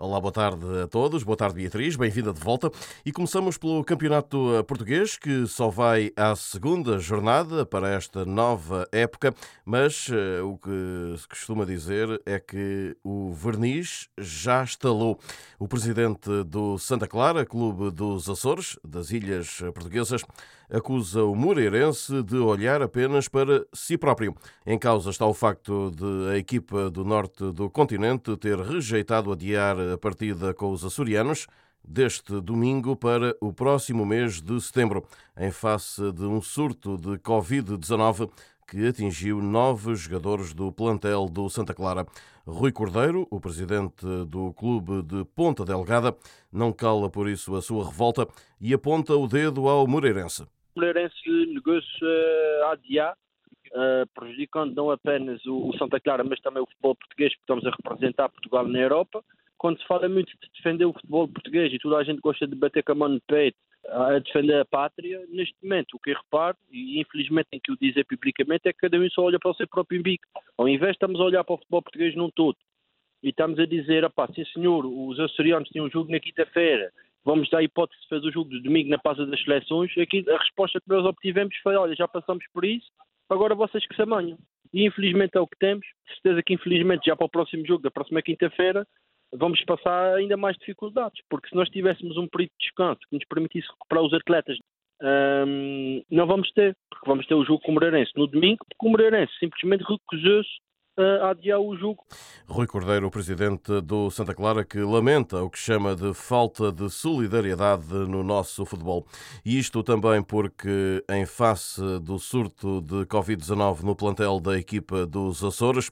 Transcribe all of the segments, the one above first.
Olá, boa tarde a todos. Boa tarde, Beatriz. Bem-vinda de volta. E começamos pelo Campeonato Português, que só vai à segunda jornada para esta nova época, mas o que se costuma dizer é que o verniz já estalou. O presidente do Santa Clara, Clube dos Açores, das Ilhas Portuguesas, acusa o Moreirense de olhar apenas para si próprio. Em causa está o facto de a equipa do norte do continente ter rejeitado adiar a partida com os açorianos deste domingo para o próximo mês de setembro, em face de um surto de Covid-19 que atingiu 9 jogadores do plantel do Santa Clara. Rui Cordeiro, o presidente do clube de Ponta Delgada, não cala por isso a sua revolta e aponta o dedo ao Moreirense. O Moreirense negou-se a adiar, prejudicando não apenas o Santa Clara, mas também o futebol português, porque estamos a representar Portugal na Europa. Quando se fala muito de defender o futebol português e toda a gente gosta de bater com a mão no peito a defender a pátria, neste momento o que eu reparo, e infelizmente tenho que o dizer publicamente, é que cada um só olha para o seu próprio umbigo. Ao invés de estamos a olhar para o futebol português num todo e estamos a dizer, sim senhor, os açorianos têm um jogo na quinta-feira, vamos dar a hipótese de fazer o jogo de domingo na pausa das seleções, aqui a resposta que nós obtivemos foi, olha, já passamos por isso, agora vocês que se amanham. E infelizmente é o que temos, de certeza que infelizmente já para o próximo jogo, da próxima quinta-feira, vamos passar ainda mais dificuldades, porque se nós tivéssemos um período de descanso que nos permitisse recuperar os atletas, não vamos ter, porque vamos ter o jogo com o Moreirense no domingo, porque o Moreirense simplesmente recusou-se a adiar o jogo. Rui Cordeiro, o presidente do Santa Clara, que lamenta o que chama de falta de solidariedade no nosso futebol. E isto também porque, em face do surto de Covid-19 no plantel da equipa dos Açores,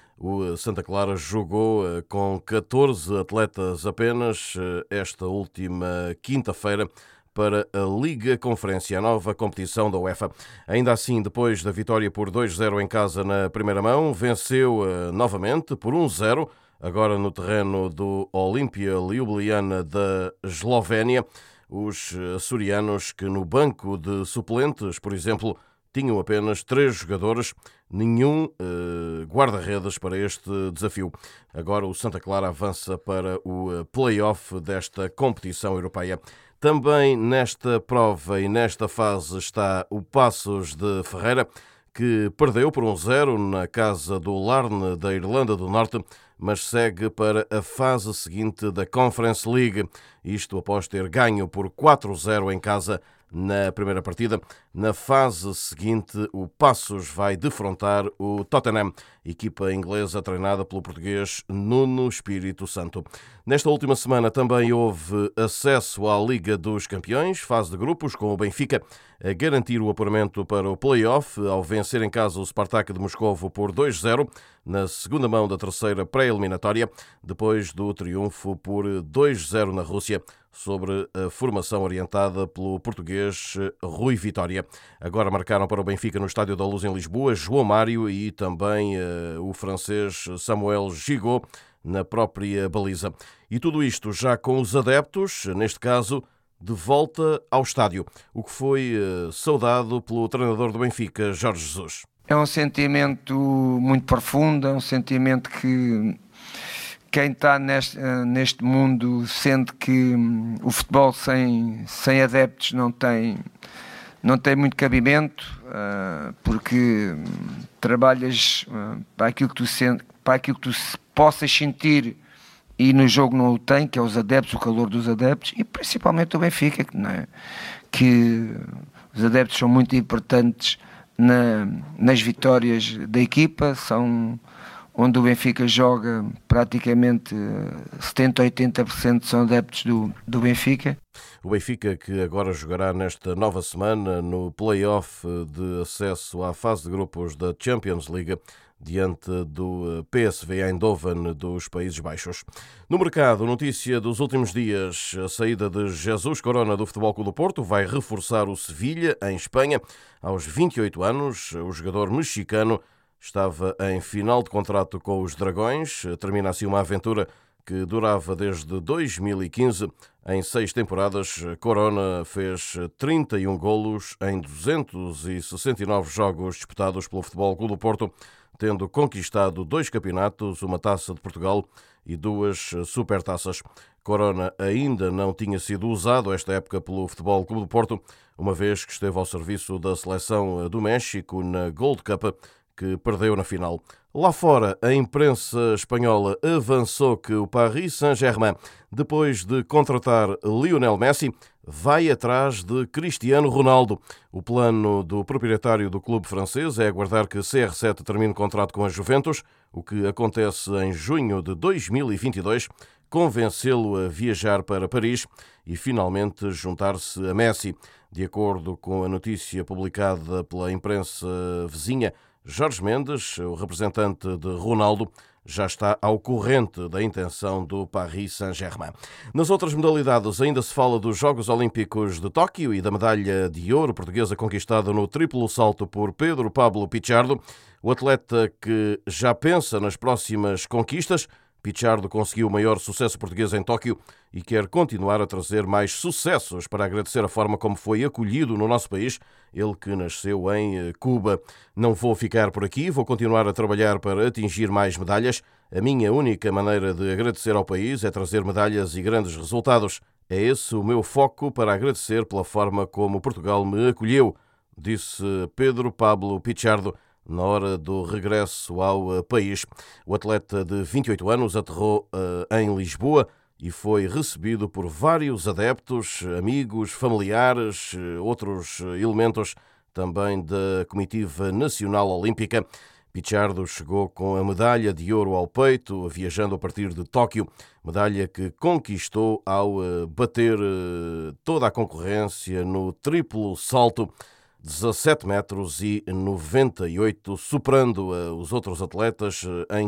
o Santa Clara jogou com 14 atletas apenas esta última quinta-feira para a Liga Conferência, a nova competição da UEFA. Ainda assim, depois da vitória por 2-0 em casa na primeira mão, venceu novamente por 1-0, agora no terreno do Olimpia Ljubljana da Eslovénia. Os açorianos que no banco de suplentes, por exemplo, tinham apenas 3 jogadores, nenhum guarda-redes para este desafio. Agora o Santa Clara avança para o play-off desta competição europeia. Também nesta prova e nesta fase está o Paços de Ferreira, que perdeu por 1-0 na casa do Larne da Irlanda do Norte, mas segue para a fase seguinte da Conference League. Isto após ter ganho por 4-0 em casa na primeira partida. Na fase seguinte, o Paços vai defrontar o Tottenham, equipa inglesa treinada pelo português Nuno Espírito Santo. Nesta última semana também houve acesso à Liga dos Campeões, fase de grupos, com o Benfica a garantir o apuramento para o play-off ao vencer em casa o Spartak de Moscovo por 2-0 na segunda mão da terceira pré-eliminatória, depois do triunfo por 2-0 na Rússia sobre a formação orientada pelo português Rui Vitória. Agora marcaram para o Benfica no Estádio da Luz em Lisboa João Mário e também o francês Samuel Gigot na própria baliza. E tudo isto já com os adeptos, neste caso, de volta ao estádio, o que foi saudado pelo treinador do Benfica, Jorge Jesus. É um sentimento muito profundo, é um sentimento que quem está neste mundo sente que o futebol sem adeptos não tem muito cabimento, porque trabalhas para aquilo que tu sentes, para aquilo que tu possas sentir e no jogo não o tem, que é os adeptos, o calor dos adeptos e principalmente o Benfica, que os adeptos são muito importantes nas vitórias da equipa, são onde o Benfica joga praticamente 70-80% são adeptos do Benfica. O Benfica que agora jogará nesta nova semana no play-off de acesso à fase de grupos da Champions League diante do PSV Eindhoven dos Países Baixos. No mercado, notícia dos últimos dias, a saída de Jesus Corona do Futebol Clube do Porto vai reforçar o Sevilha, em Espanha. Aos 28 anos, o jogador mexicano estava em final de contrato com os Dragões. Termina assim uma aventura que durava desde 2015. Em 6 temporadas, Corona fez 31 golos em 269 jogos disputados pelo Futebol Clube do Porto, tendo conquistado 2 campeonatos, uma Taça de Portugal e 2 supertaças. Corona ainda não tinha sido usado esta época pelo Futebol Clube do Porto, uma vez que esteve ao serviço da seleção do México na Gold Cup, que perdeu na final. Lá fora, a imprensa espanhola avançou que o Paris Saint-Germain, depois de contratar Lionel Messi, vai atrás de Cristiano Ronaldo. O plano do proprietário do clube francês é aguardar que CR7 termine o contrato com a Juventus, o que acontece em junho de 2022, convencê-lo a viajar para Paris e finalmente juntar-se a Messi. De acordo com a notícia publicada pela imprensa vizinha, Jorge Mendes, o representante de Ronaldo, já está ao corrente da intenção do Paris Saint-Germain. Nas outras modalidades ainda se fala dos Jogos Olímpicos de Tóquio e da medalha de ouro portuguesa conquistada no triplo salto por Pedro Pablo Pichardo. O atleta que já pensa nas próximas conquistas, Pichardo conseguiu o maior sucesso português em Tóquio e quer continuar a trazer mais sucessos para agradecer a forma como foi acolhido no nosso país, ele que nasceu em Cuba. Não vou ficar por aqui, vou continuar a trabalhar para atingir mais medalhas. A minha única maneira de agradecer ao país é trazer medalhas e grandes resultados. É esse o meu foco para agradecer pela forma como Portugal me acolheu, disse Pedro Pablo Pichardo na hora do regresso ao país. O atleta de 28 anos aterrou em Lisboa e foi recebido por vários adeptos, amigos, familiares, outros elementos também da Comitiva Nacional Olímpica. Pichardo chegou com a medalha de ouro ao peito, viajando a partir de Tóquio, medalha que conquistou ao bater toda a concorrência no triplo salto, 17 metros e 98, superando os outros atletas em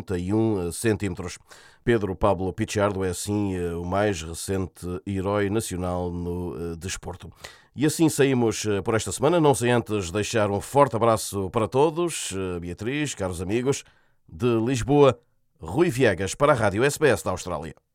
41 centímetros. Pedro Pablo Pichardo é assim o mais recente herói nacional no desporto. E assim saímos por esta semana, não sem antes deixar um forte abraço para todos. Beatriz, caros amigos, de Lisboa, Rui Viegas para a Rádio SBS da Austrália.